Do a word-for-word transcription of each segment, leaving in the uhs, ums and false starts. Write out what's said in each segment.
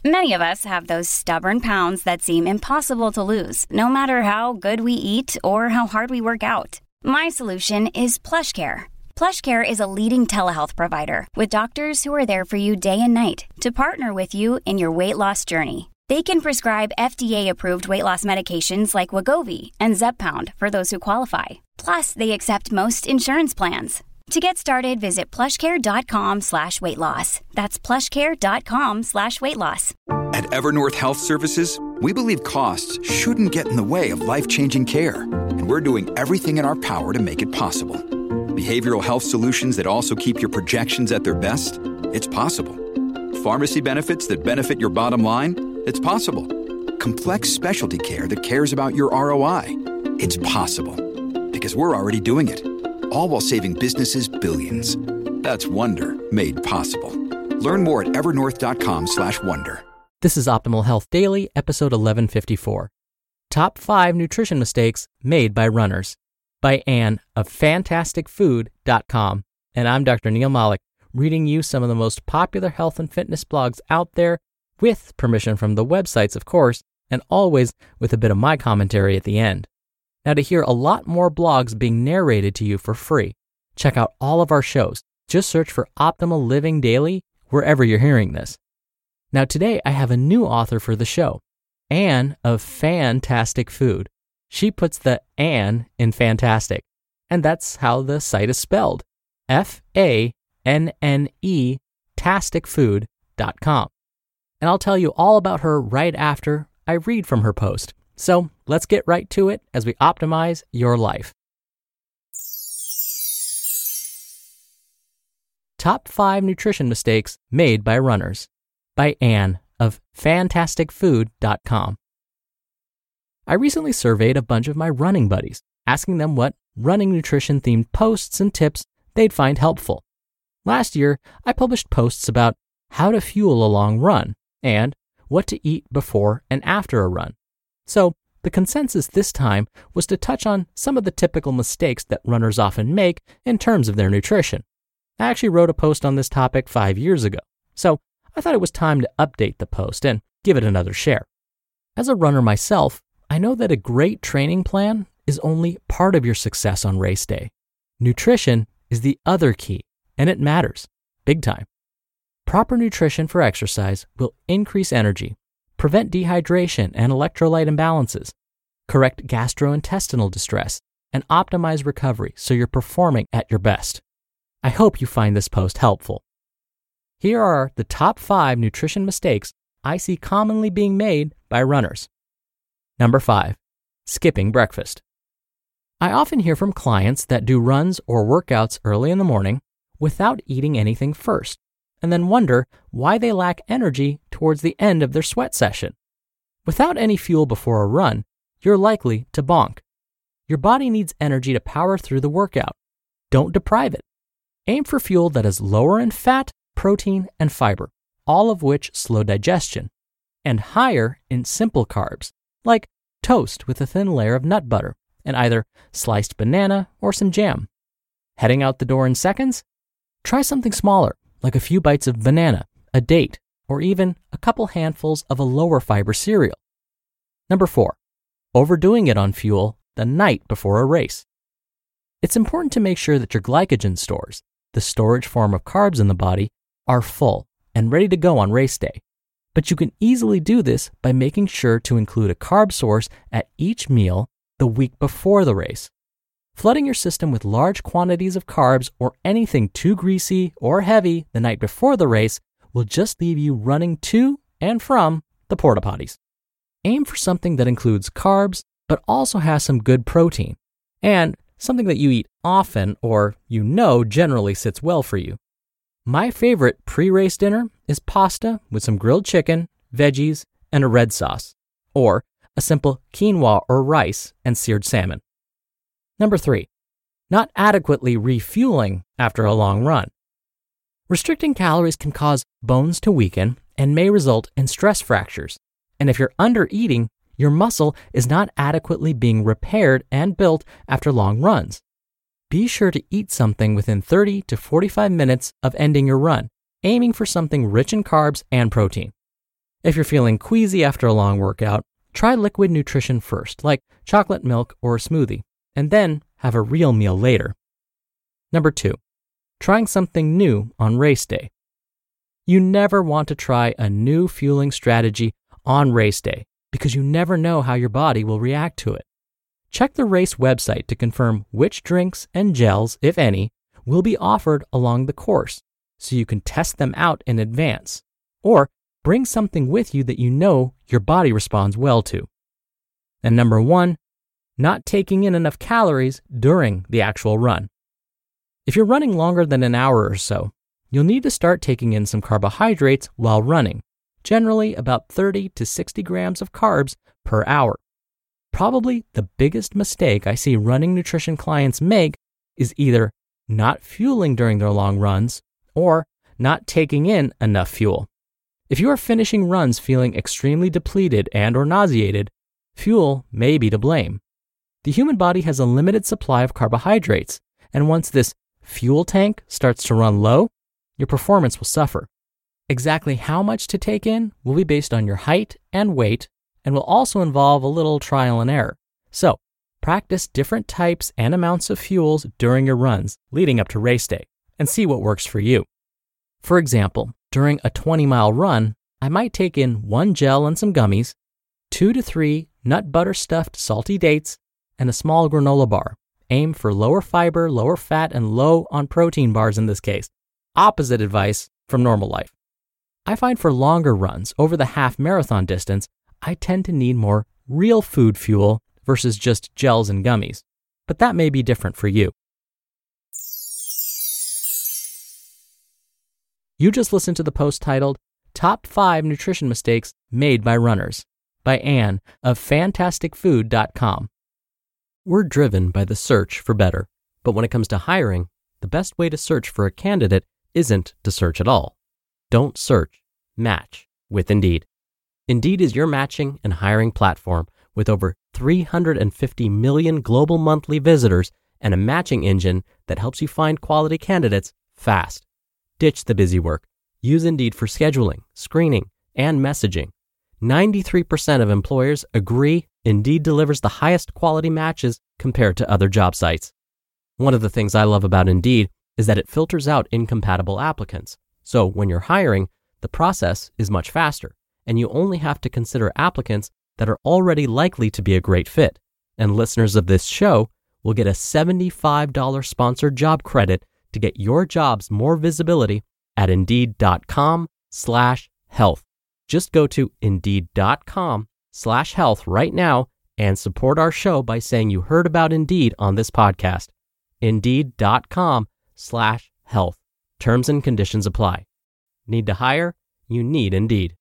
Many of us have those stubborn pounds that seem impossible to lose, no matter how good we eat or how hard we work out. My solution is PlushCare. PlushCare is a leading telehealth provider with doctors who are there for you day and night to partner with you in your weight loss journey. They can prescribe F D A-approved weight loss medications like Wegovy and Zepbound for those who qualify. Plus, they accept most insurance plans. To get started, visit plushcare.com slash weight loss. That's plushcare.com slash weight loss. At Evernorth Health Services, we believe costs shouldn't get in the way of life-changing care, and we're doing everything in our power to make it possible. Behavioral health solutions that also keep your projections at their best? It's possible. Pharmacy benefits that benefit your bottom line? It's possible. Complex specialty care that cares about your R O I? It's possible. Because we're already doing it. All while saving businesses billions. That's Wonder made possible. Learn more at evernorth.com slash wonder. This is Optimal Health Daily, episode eleven fifty-four. Top five Nutrition Mistakes Made by Runners by Anne of fantastic food dot com. And I'm Doctor Neil Malik, reading you some of the most popular health and fitness blogs out there, with permission from the websites, of course, and always with a bit of my commentary at the end. Now, to hear a lot more blogs being narrated to you for free, check out all of our shows. Just search for Optimal Living Daily wherever you're hearing this. Now, today I have a new author for the show, Anne of Fantastic Food. She puts the Anne in fantastic, and that's how the site is spelled. F A N N E, tastic food dot com. And I'll tell you all about her right after I read from her post. So let's get right to it as we optimize your life. Top five Nutrition Mistakes Made by Runners by Anne of fantastic food dot com. I recently surveyed a bunch of my running buddies, asking them what running nutrition-themed posts and tips they'd find helpful. Last year, I published posts about how to fuel a long run and what to eat before and after a run. So, the consensus this time was to touch on some of the typical mistakes that runners often make in terms of their nutrition. I actually wrote a post on this topic five years ago, so I thought it was time to update the post and give it another share. As a runner myself, I know that a great training plan is only part of your success on race day. Nutrition is the other key, and it matters, big time. Proper nutrition for exercise will increase energy, prevent dehydration and electrolyte imbalances, correct gastrointestinal distress, and optimize recovery so you're performing at your best. I hope you find this post helpful. Here are the top five nutrition mistakes I see commonly being made by runners. Number five, skipping breakfast. I often hear from clients that do runs or workouts early in the morning without eating anything first, and then wonder why they lack energy towards the end of their sweat session. Without any fuel before a run, you're likely to bonk. Your body needs energy to power through the workout. Don't deprive it. Aim for fuel that is lower in fat, protein, and fiber, all of which slow digestion, and higher in simple carbs, like toast with a thin layer of nut butter and either sliced banana or some jam. Heading out the door in seconds? Try something smaller, like a few bites of banana, a date, or even a couple handfuls of a lower fiber cereal. Number four, overdoing it on fuel the night before a race. It's important to make sure that your glycogen stores, the storage form of carbs in the body, are full and ready to go on race day. But you can easily do this by making sure to include a carb source at each meal the week before the race. Flooding your system with large quantities of carbs or anything too greasy or heavy the night before the race will just leave you running to and from the porta potties. Aim for something that includes carbs, but also has some good protein, and something that you eat often or you know generally sits well for you. My favorite pre-race dinner is pasta with some grilled chicken, veggies, and a red sauce, or a simple quinoa or rice and seared salmon. Number three, not adequately refueling after a long run. Restricting calories can cause bones to weaken and may result in stress fractures. And if you're under-eating, your muscle is not adequately being repaired and built after long runs. Be sure to eat something within thirty to forty-five minutes of ending your run, aiming for something rich in carbs and protein. If you're feeling queasy after a long workout, try liquid nutrition first, like chocolate milk or a smoothie, and then have a real meal later. Number two, trying something new on race day. You never want to try a new fueling strategy on race day because you never know how your body will react to it. Check the race website to confirm which drinks and gels, if any, will be offered along the course so you can test them out in advance, or bring something with you that you know your body responds well to. And number one, not taking in enough calories during the actual run. If you're running longer than an hour or so, you'll need to start taking in some carbohydrates while running, generally about thirty to sixty grams of carbs per hour. Probably the biggest mistake I see running nutrition clients make is either not fueling during their long runs or not taking in enough fuel. If you are finishing runs feeling extremely depleted and or nauseated, fuel may be to blame. The human body has a limited supply of carbohydrates, and once this fuel tank starts to run low, your performance will suffer. Exactly how much to take in will be based on your height and weight, and will also involve a little trial and error. So, practice different types and amounts of fuels during your runs leading up to race day, and see what works for you. For example, during a twenty-mile run, I might take in one gel and some gummies, two to three nut butter stuffed salty dates, and a small granola bar. Aim for lower fiber, lower fat, and low on protein bars in this case. Opposite advice from normal life. I find for longer runs over the half marathon distance, I tend to need more real food fuel versus just gels and gummies, but that may be different for you. You just listened to the post titled Top five Nutrition Mistakes Made by Runners by Anne of fantastic food dot com. We're driven by the search for better, but when it comes to hiring, the best way to search for a candidate isn't to search at all. Don't search, match with Indeed. Indeed is your matching and hiring platform with over three hundred fifty million global monthly visitors and a matching engine that helps you find quality candidates fast. Ditch the busy work. Use Indeed for scheduling, screening, and messaging. ninety-three percent of employers agree Indeed delivers the highest quality matches compared to other job sites. One of the things I love about Indeed is that it filters out incompatible applicants. So when you're hiring, the process is much faster, and you only have to consider applicants that are already likely to be a great fit. And listeners of this show will get a seventy-five dollars sponsored job credit to get your jobs more visibility at Indeed.com slash health. Just go to Indeed.com slash health right now and support our show by saying you heard about Indeed on this podcast. Indeed.com slash health. Terms and conditions apply. Need to hire? You need Indeed.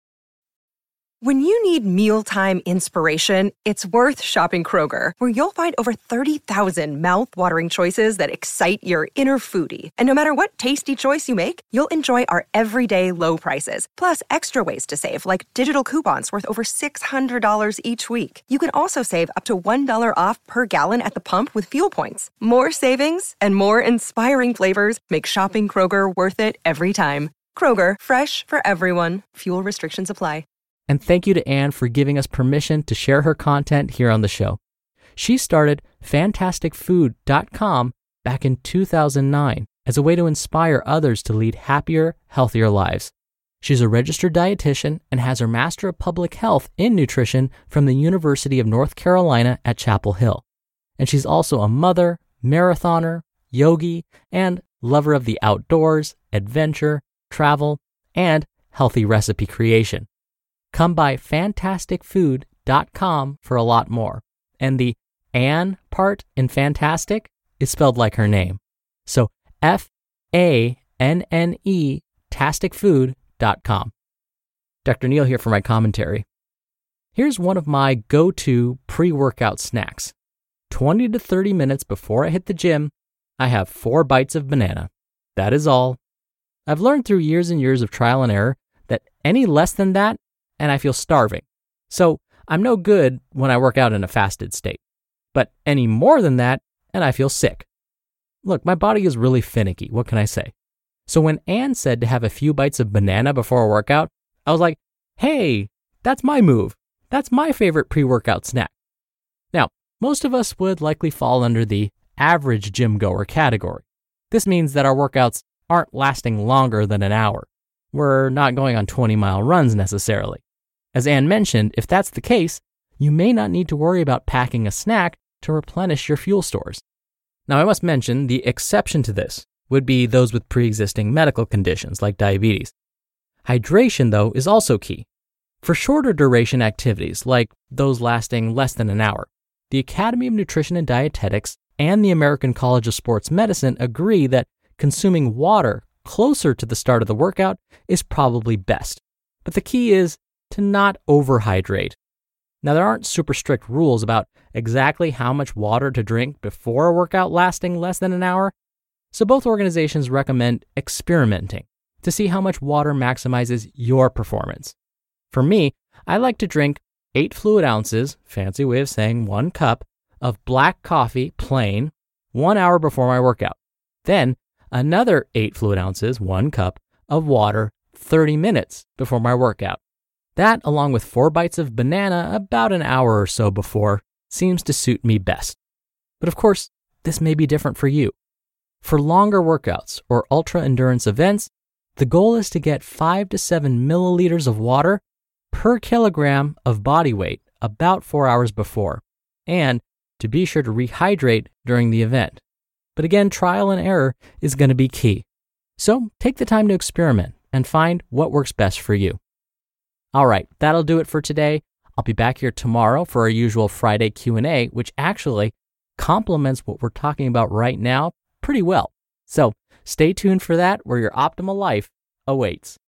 When you need mealtime inspiration, it's worth shopping Kroger, where you'll find over thirty thousand mouth-watering choices that excite your inner foodie. And no matter what tasty choice you make, you'll enjoy our everyday low prices, plus extra ways to save, like digital coupons worth over six hundred dollars each week. You can also save up to one dollar off per gallon at the pump with fuel points. More savings and more inspiring flavors make shopping Kroger worth it every time. Kroger, fresh for everyone. Fuel restrictions apply. And thank you to Anne for giving us permission to share her content here on the show. She started fantastic food dot com back in two thousand nine as a way to inspire others to lead happier, healthier lives. She's a registered dietitian and has her Master of Public Health in Nutrition from the University of North Carolina at Chapel Hill. And she's also a mother, marathoner, yogi, and lover of the outdoors, adventure, travel, and healthy recipe creation. Come by fantastic food dot com for a lot more. And the Anne part in fantastic is spelled like her name. So F A N N E, tastic food dot com. Doctor Neal here for my commentary. Here's one of my go-to pre-workout snacks. twenty to thirty minutes before I hit the gym, I have four bites of banana. That is all. I've learned through years and years of trial and error that any less than that, and I feel starving. So I'm no good when I work out in a fasted state. But any more than that, and I feel sick. Look, my body is really finicky. What can I say? So when Anne said to have a few bites of banana before a workout, I was like, hey, that's my move. That's my favorite pre-workout snack. Now, most of us would likely fall under the average gym goer category. This means that our workouts aren't lasting longer than an hour. We're not going on twenty-mile runs necessarily. As Anne mentioned, if that's the case, you may not need to worry about packing a snack to replenish your fuel stores. Now, I must mention the exception to this would be those with pre-existing medical conditions like diabetes. Hydration, though, is also key. For shorter duration activities, like those lasting less than an hour, the Academy of Nutrition and Dietetics and the American College of Sports Medicine agree that consuming water closer to the start of the workout is probably best. But the key is to not overhydrate. Now, there aren't super strict rules about exactly how much water to drink before a workout lasting less than an hour, so both organizations recommend experimenting to see how much water maximizes your performance. For me, I like to drink eight fluid ounces, fancy way of saying one cup, of black coffee, plain, one hour before my workout. Then another eight fluid ounces, one cup, of water thirty minutes before my workout. That, along with four bites of banana about an hour or so before, seems to suit me best. But of course, this may be different for you. For longer workouts or ultra-endurance events, the goal is to get five to seven milliliters of water per kilogram of body weight about four hours before, and to be sure to rehydrate during the event. But again, trial and error is going to be key. So take the time to experiment and find what works best for you. All right, that'll do it for today. I'll be back here tomorrow for our usual Friday Q and A, which actually complements what we're talking about right now pretty well. So stay tuned for that, where your optimal life awaits.